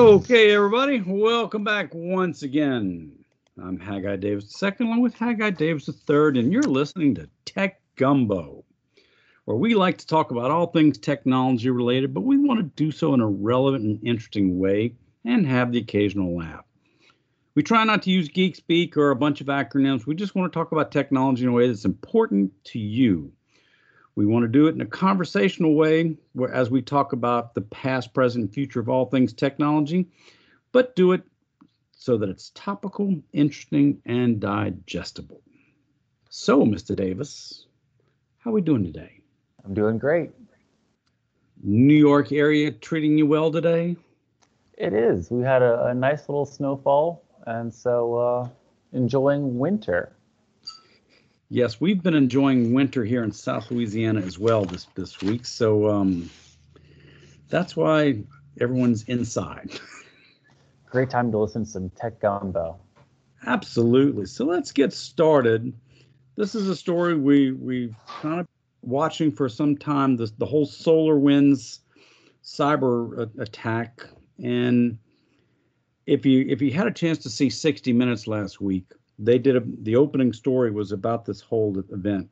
Okay, everybody, welcome back once again. I'm Haggai Davis II, along with Haggai Davis III, and you're listening to Tech Gumbo, where we like to talk about all things technology related, but we want to do so in a relevant and interesting way and have the occasional laugh. We try not to use geek speak or a bunch of acronyms. We just want to talk about technology in a way that's important to you. We want to do it in a conversational way, where as we talk about the past, present, and future of all things technology, but do it so that it's topical, interesting, and digestible. So, Mr. Davis, how are we doing today? I'm doing great. New York area treating you well today? It is. We had a nice little snowfall, and so enjoying winter. Yes, we've been enjoying winter here in South Louisiana as well this week. So that's why everyone's inside. Great time to listen to some Tech Gumbo. Absolutely. So let's get started. This is a story we've kind of watching for some time. The whole SolarWinds cyber attack, and if you had a chance to see 60 Minutes last week, they did the opening story was about this whole event,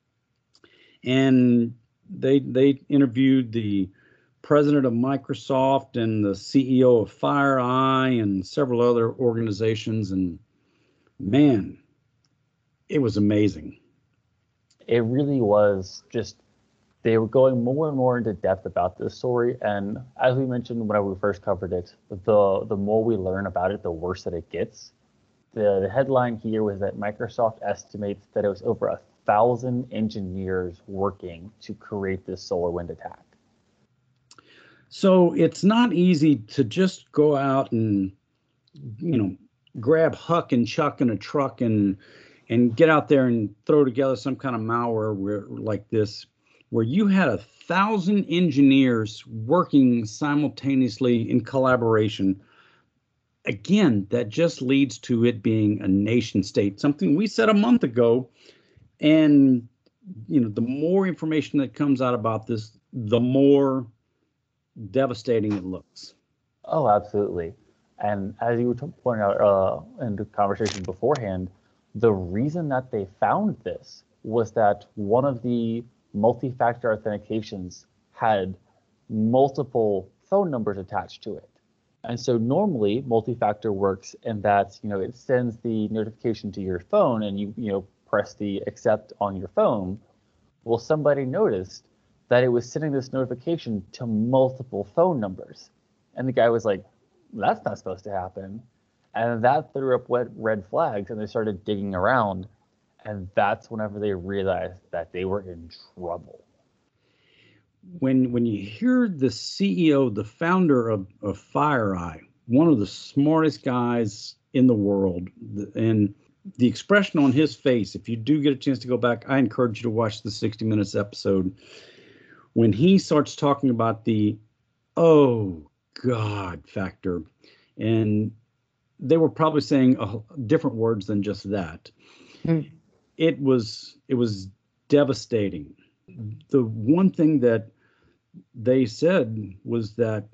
and they interviewed the president of Microsoft and the CEO of FireEye and several other organizations, and man, it was amazing. It really was just, they were going more and more into depth about this story. And as we mentioned whenever we first covered it, the more we learn about it, the worse that it gets. The headline here was that Microsoft estimates that it was over 1,000 engineers working to create this SolarWinds attack. So it's not easy to just go out and, grab Huck and Chuck in a truck and get out there and throw together some kind of malware like this, where you had 1,000 engineers working simultaneously in collaboration. Again, that just leads to it being a nation state, something we said a month ago. And, the more information that comes out about this, the more devastating it looks. Oh, absolutely. And as you were pointing out in the conversation beforehand, the reason that they found this was that one of the multi-factor authentications had multiple phone numbers attached to it. And so normally multi-factor works in that, it sends the notification to your phone and you press the accept on your phone. Well, somebody noticed that it was sending this notification to multiple phone numbers. And the guy was like, that's not supposed to happen. And that threw up red flags, and they started digging around. And that's whenever they realized that they were in trouble. When you hear the CEO, the founder of FireEye, one of the smartest guys in the world, and the expression on his face, if you do get a chance to go back, I encourage you to watch the 60 Minutes episode. When he starts talking about the, oh God factor, and they were probably saying different words than just that. It was devastating. The one thing that they said was that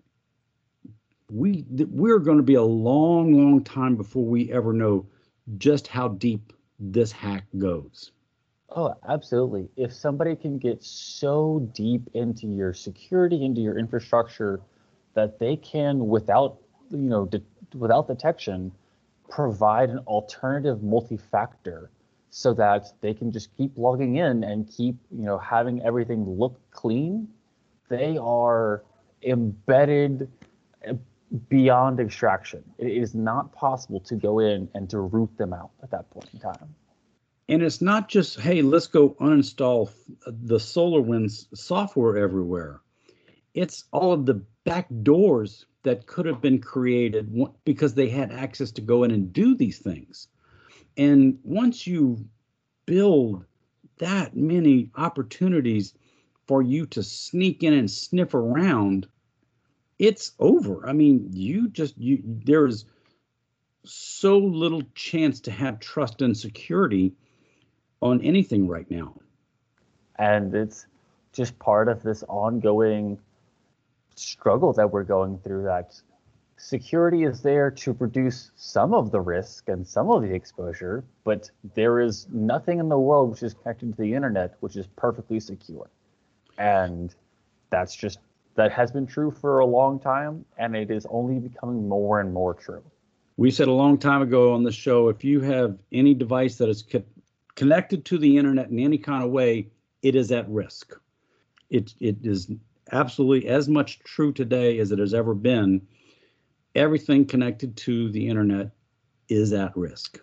we're going to be a long time before we ever know just how deep this hack goes. Oh, absolutely. If somebody can get so deep into your security, into your infrastructure, that they can, without detection, provide an alternative multi-factor so that they can just keep logging in and keep, having everything look clean, they are embedded beyond extraction. It is not possible to go in and to root them out at that point in time. And it's not just, hey, let's go uninstall the SolarWinds software everywhere. It's all of the back doors that could have been created because they had access to go in and do these things. And once you build that many opportunities for you to sneak in and sniff around, it's over. I mean, there's so little chance to have trust and security on anything right now. And it's just part of this ongoing struggle that we're going through, that security is there to reduce some of the risk and some of the exposure, but there is nothing in the world which is connected to the internet which is perfectly secure. And that has been true for a long time, and it is only becoming more and more true. We said a long time ago on the show, if you have any device that is connected to the internet in any kind of way, it is at risk. It is absolutely as much true today as it has ever been. Everything connected to the internet is at risk.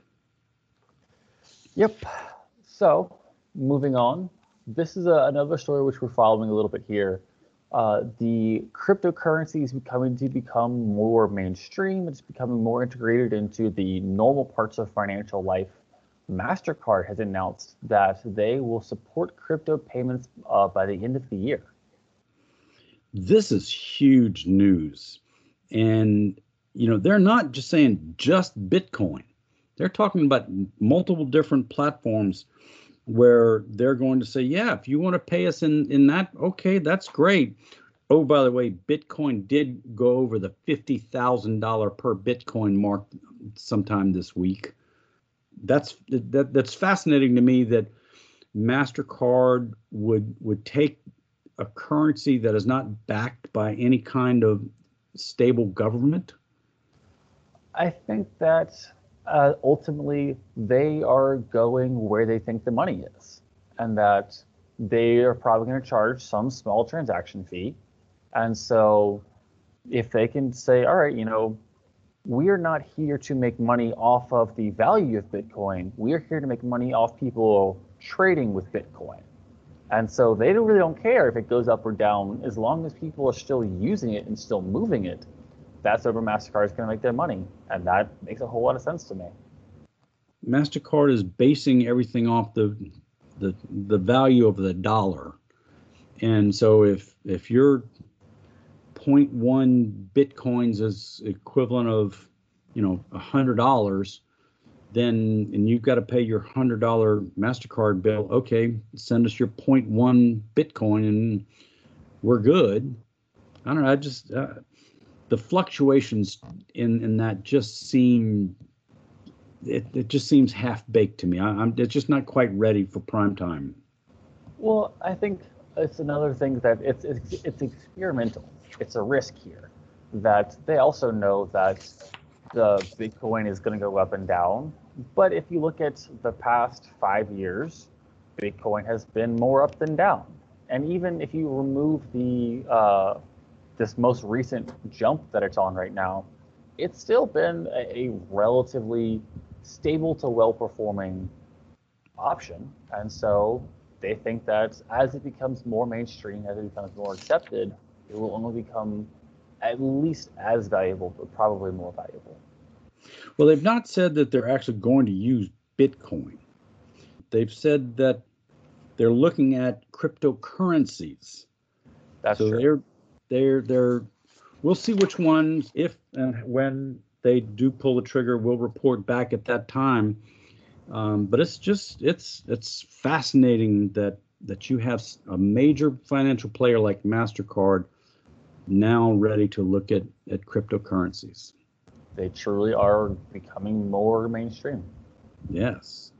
Yep. So moving on, this is another story which we're following a little bit here. The cryptocurrency is become more mainstream. It's becoming more integrated into the normal parts of financial life. MasterCard has announced that they will support crypto payments by the end of the year. This is huge news. And, they're not just saying just Bitcoin. They're talking about multiple different platforms where they're going to say, yeah, if you want to pay us in that, okay, that's great. Oh, by the way, Bitcoin did go over the $50,000 per Bitcoin mark sometime this week. That's fascinating to me that MasterCard would take a currency that is not backed by any kind of stable government. I think that ultimately they are going where they think the money is, and that they are probably going to charge some small transaction fee. And so if they can say, all right, we are not here to make money off of the value of Bitcoin. We are here to make money off people trading with Bitcoin. And so they really don't care if it goes up or down, as long as people are still using it and still moving it. That's where MasterCard is going to make their money. And that makes a whole lot of sense to me. MasterCard is basing everything off the value of the dollar. And so if your 0.1 Bitcoins is equivalent of, $100, then, and you've got to pay your $100 MasterCard bill, okay, send us your 0.1 Bitcoin and we're good. I don't know. The fluctuations in that just seem, it just seems half-baked to me. It's just not quite ready for prime time. Well, I think it's another thing that it's experimental. It's a risk here that they also know that the Bitcoin is going to go up and down. But if you look at the past 5 years, Bitcoin has been more up than down. And even if you remove the this most recent jump that it's on right now, it's still been a relatively stable to well-performing option. And so they think that as it becomes more mainstream, as it becomes more accepted, it will only become at least as valuable, but probably more valuable. Well, they've not said that they're actually going to use Bitcoin. They've said that they're looking at cryptocurrencies. That's so true. We'll see which ones, if and when they do pull the trigger, we'll report back at that time. But it's fascinating that you have a major financial player like MasterCard now ready to look at cryptocurrencies. They truly are becoming more mainstream. Yes.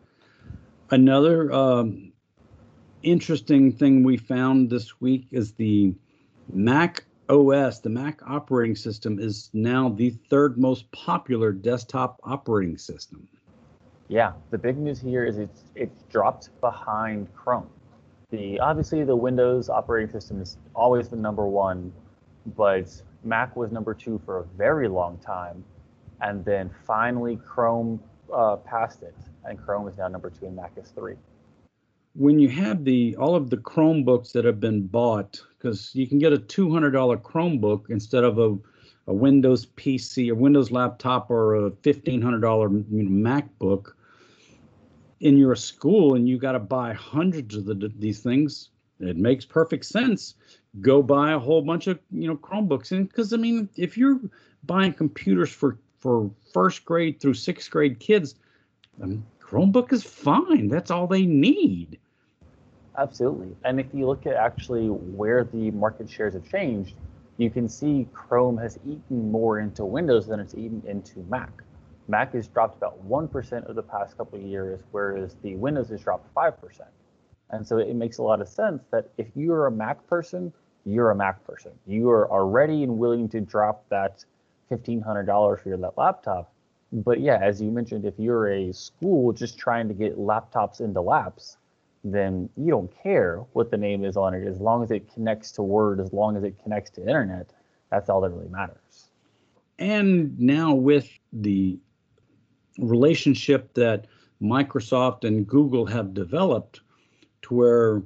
Another interesting thing we found this week is the Mac OS, the Mac operating system, is now the third most popular desktop operating system. Yeah, the big news here is it's dropped behind Chrome. Obviously the Windows operating system has always been number one, but Mac was number two for a very long time, and then finally Chrome passed it, and Chrome is now number two and Mac is three. When you have all of the Chromebooks that have been bought, because you can get a $200 Chromebook instead of a Windows PC or Windows laptop or a $1,500 MacBook, in your school, and you got to buy hundreds of these things, it makes perfect sense. Go buy a whole bunch of Chromebooks, and because if you're buying computers for first grade through sixth grade kids, Chromebook is fine. That's all they need. Absolutely. And if you look at actually where the market shares have changed, you can see Chrome has eaten more into Windows than it's eaten into Mac. Mac has dropped about 1% over the past couple of years, whereas the Windows has dropped 5%. And so it makes a lot of sense that if you're a Mac person, you're a Mac person. You are ready and willing to drop that $1,500 for your laptop. But yeah, as you mentioned, if you're a school just trying to get laptops into laps, then you don't care what the name is on it. As long as it connects to Word, as long as it connects to internet, that's all that really matters. And now with the relationship that Microsoft and Google have developed, to where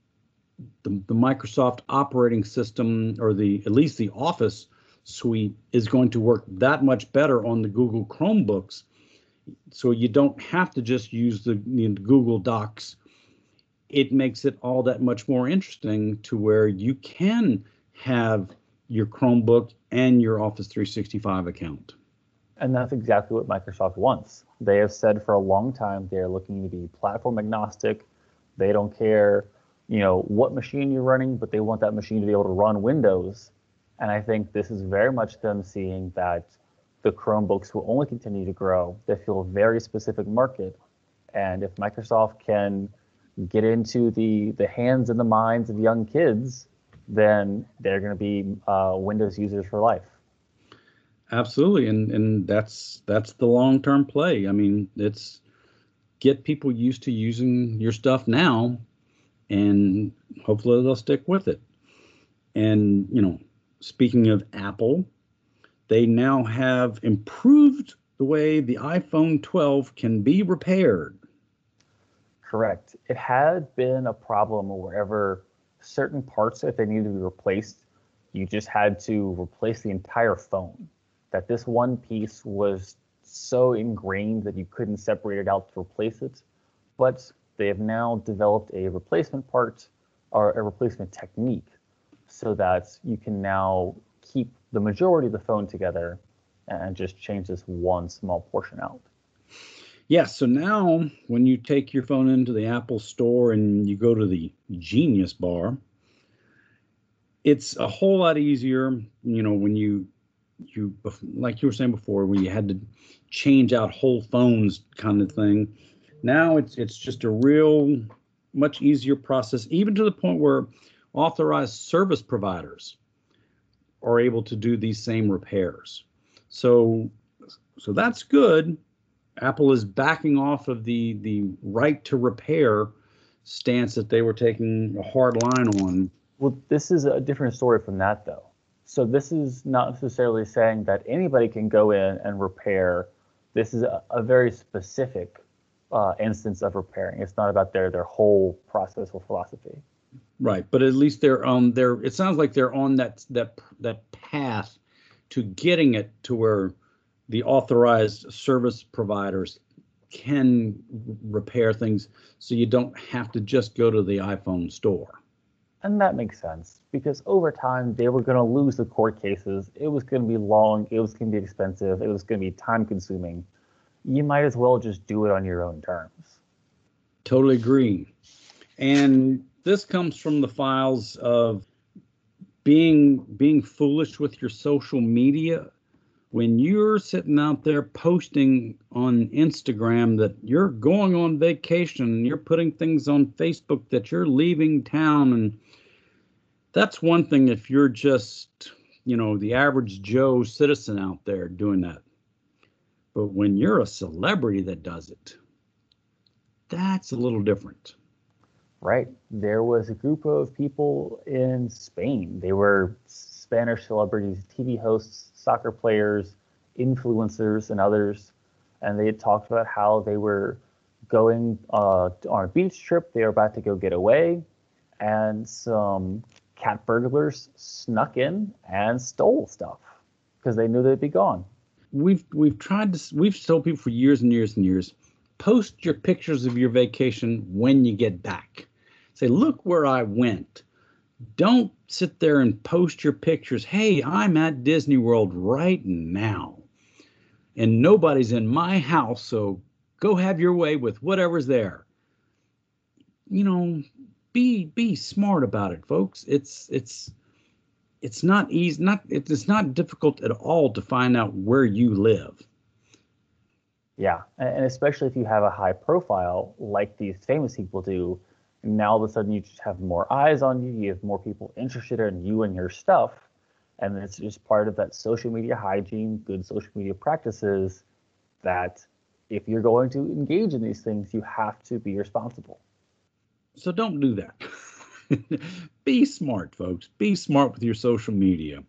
the Microsoft operating system, or at least the Office suite, is going to work that much better on the Google Chromebooks. So you don't have to just use the Google Docs. It makes it all that much more interesting, to where you can have your Chromebook and your Office 365 account. And that's exactly what Microsoft wants. They have said for a long time they're looking to be platform agnostic. They don't care, what machine you're running, but they want that machine to be able to run Windows. And I think this is very much them seeing that the Chromebooks will only continue to grow. They feel a very specific market. And if Microsoft can get into the hands and the minds of young kids, then they're going to be Windows users for life. Absolutely, and that's the long-term play. I mean, it's get people used to using your stuff now, and hopefully they'll stick with it. And speaking of Apple, they now have improved the way the iPhone 12 can be repaired. Correct. It had been a problem wherever certain parts, if they needed to be replaced, you just had to replace the entire phone. That this one piece was so ingrained that you couldn't separate it out to replace it. But they have now developed a replacement part, or a replacement technique, so that you can now keep the majority of the phone together and just change this one small portion out. Yeah, so now when you take your phone into the Apple Store and you go to the Genius Bar, it's a whole lot easier, when you like you were saying before, when you had to change out whole phones kind of thing. Now it's just a real much easier process, even to the point where authorized service providers are able to do these same repairs. So that's good. Apple is backing off of the right to repair stance that they were taking a hard line on. Well, this is a different story from that, though. So this is not necessarily saying that anybody can go in and repair. This is a very specific instance of repairing. It's not about their whole process or philosophy. Right, but at least they're there. It sounds like they're on that path to getting it to where the authorized service providers can repair things, so you don't have to just go to the iPhone store. And that makes sense, because over time they were going to lose the court cases. It was going to be long. It was going to be expensive. It was going to be time consuming. You might as well just do it on your own terms. Totally agree. And this comes from the files of being foolish with your social media. When you're sitting out there posting on Instagram that you're going on vacation, you're putting things on Facebook that you're leaving town, and that's one thing if you're just, the average Joe citizen out there doing that. But when you're a celebrity that does it, that's a little different. Right. There was a group of people in Spain. They were Spanish celebrities, TV hosts, soccer players, influencers, and others. And they had talked about how they were going on a beach trip. They were about to go get away, and some cat burglars snuck in and stole stuff because they knew they'd be gone. We've told people for years and years and years, post your pictures of your vacation when you get back. Say, look where I went. Don't sit there and post your pictures. Hey, I'm at Disney World right now, and nobody's in my house, so go have your way with whatever's there. Be smart about it, folks. It's it's not easy, it's not difficult at all to find out where you live. Yeah, and especially if you have a high profile like these famous people do, now all of a sudden you just have more eyes on you, you have more people interested in you and your stuff, and it's just part of that social media hygiene, good social media practices, that if you're going to engage in these things, you have to be responsible. So don't do that. Be smart, folks. Be smart with your social media.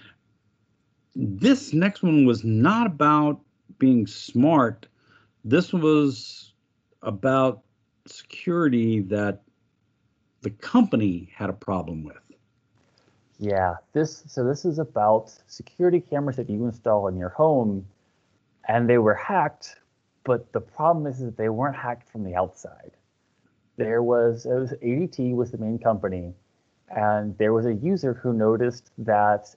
This next one was not about being smart. This was about security that the company had a problem with. Yeah, this is about security cameras that you install in your home, and they were hacked, but the problem is that they weren't hacked from the outside. It was ADT was the main company, and there was a user who noticed that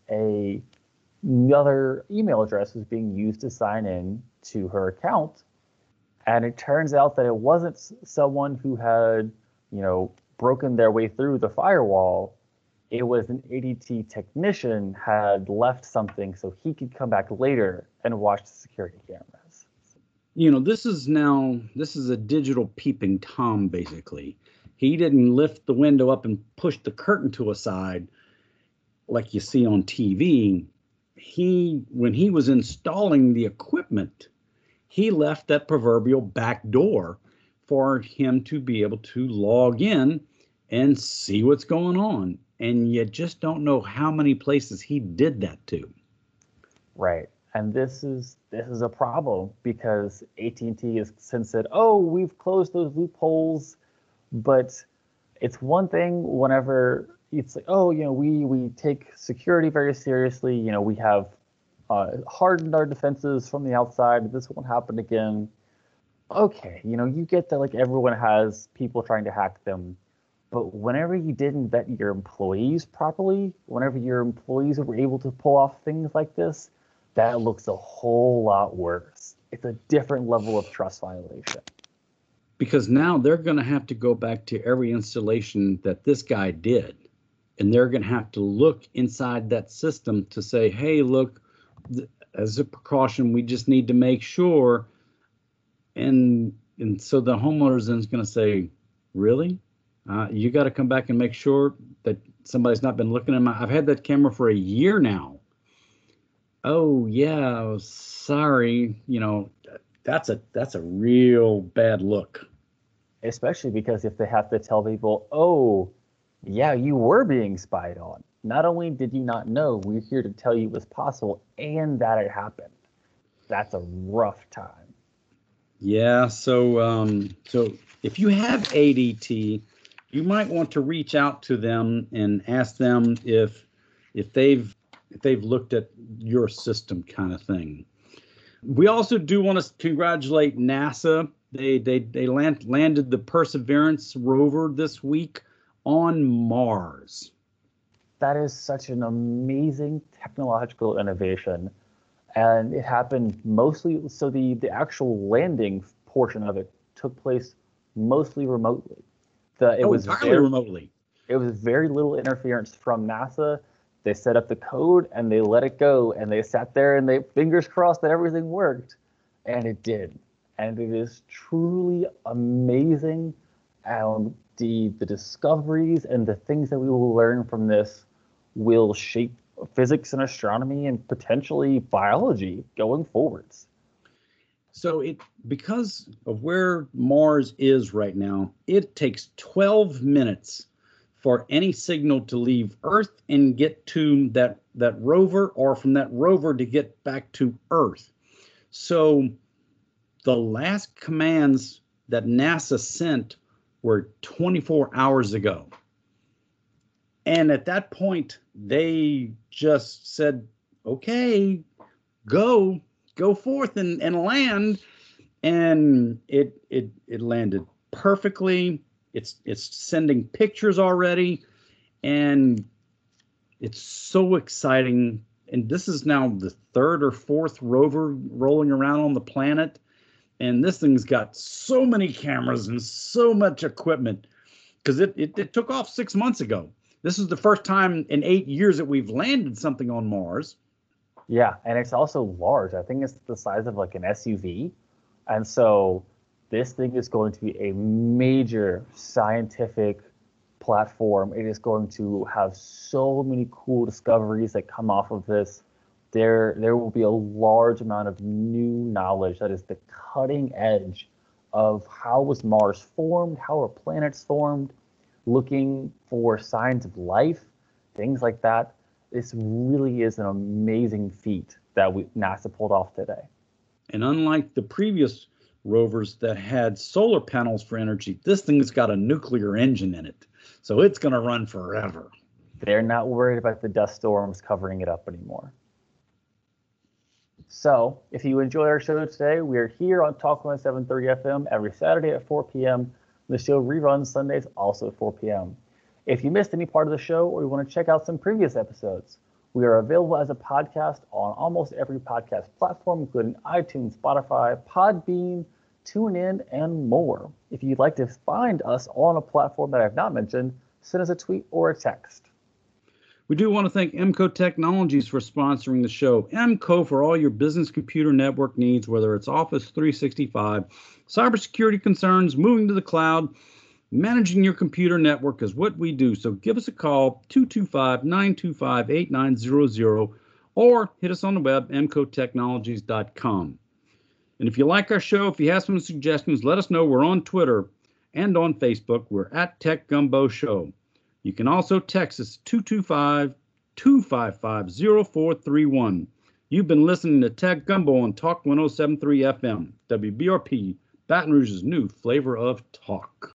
another email address was being used to sign in to her account, and it turns out that it wasn't someone who had, broken their way through the firewall. It was an ADT technician had left something so he could come back later and watch the security cameras. This is a digital peeping Tom, basically. He didn't lift the window up and push the curtain to a side like you see on TV. When he was installing the equipment, he left that proverbial back door for him to be able to log in and see what's going on. And you just don't know how many places he did that to. Right. And this is a problem because AT&T has since said, "Oh, we've closed those loopholes," but it's one thing whenever it's like, "Oh, we take security very seriously. We have hardened our defenses from the outside. This won't happen again." Okay, you get that like everyone has people trying to hack them, but whenever you didn't vet your employees properly, whenever your employees were able to pull off things like this, that looks a whole lot worse. It's a different level of trust violation. Because now they're going to have to go back to every installation that this guy did, and they're going to have to look inside that system to say, hey, look, as a precaution, we just need to make sure. And so the homeowner is going to say, really? You got to come back and make sure that somebody's not been looking at I've had that camera for a year now. Oh yeah, sorry. That's a real bad look. Especially because if they have to tell people, oh, yeah, you were being spied on. Not only did you not know, we're here to tell you it was possible and that it happened. That's a rough time. Yeah, so if you have ADT, you might want to reach out to them and ask them if they've looked at your system, kind of thing. We also do want to congratulate NASA. They landed the Perseverance rover this week on Mars. That is such an amazing technological innovation. And it happened mostly, so the actual landing portion of it took place mostly remotely. It was entirely remotely. It was very little interference from NASA. They set up the code and they let it go, and they sat there and they fingers crossed that everything worked, and it did. And it is truly amazing. And the discoveries and the things that we will learn from this will shape physics and astronomy and potentially biology going forwards. So because of where Mars is right now, it takes 12 minutes for any signal to leave Earth and get to that rover, or from that rover to get back to Earth. So the last commands that NASA sent were 24 hours ago. And at that point, they just said, okay, go forth and land. And it landed perfectly. It's sending pictures already, and it's so exciting. And this is now the third or fourth rover rolling around on the planet. And this thing's got so many cameras and so much equipment, because it took off 6 months ago. This is the first time in 8 years that we've landed something on Mars. Yeah, and it's also large. I think it's the size of like an SUV. And so this thing is going to be a major scientific platform. It is going to have so many cool discoveries that come off of this. There will be a large amount of new knowledge that is the cutting edge of how was Mars formed, how are planets formed, looking for signs of life, things like that. This really is an amazing feat that NASA pulled off today. And unlike the previous rovers that had solar panels for energy, this thing's got a nuclear engine in it. So it's going to run forever. They're not worried about the dust storms covering it up anymore. So if you enjoyed our show today, we are here on Talk 107.3 FM every Saturday at 4 p.m. The show reruns Sundays also at 4 p.m. If you missed any part of the show or you want to check out some previous episodes, we are available as a podcast on almost every podcast platform, including iTunes, Spotify, Podbean, TuneIn, and more. If you'd like to find us on a platform that I've not mentioned, send us a tweet or a text. We do want to thank EMCO Technologies for sponsoring the show. EMCO for all your business computer network needs, whether it's Office 365, cybersecurity concerns, moving to the cloud, managing your computer network is what we do. So give us a call, 225-925-8900, or hit us on the web, emcotechnologies.com. And if you like our show, if you have some suggestions, let us know. We're on Twitter and on Facebook. We're at Tech Gumbo Show. You can also text us 225-255-0431. You've been listening to Tech Gumbo on Talk 107.3 FM, WBRP, Baton Rouge's new flavor of talk.